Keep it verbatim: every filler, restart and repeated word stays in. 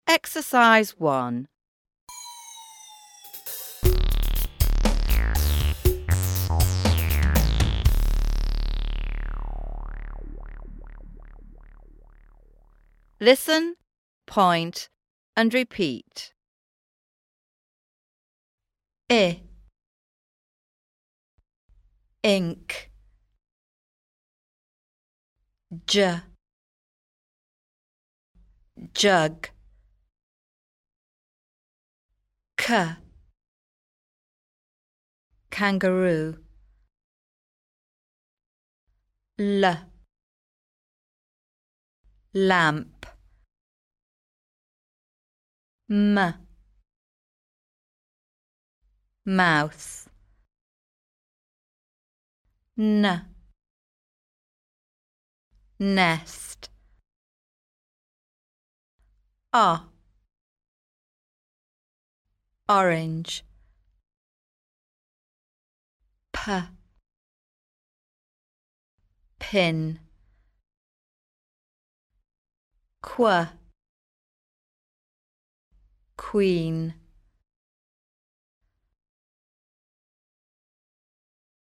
Exercise one. Listen, point, and repeat. I, ink. J, jug. K, kangaroo. L, lamp. M, mouse. N, nest. O, orange. P, pin. Qu, queen.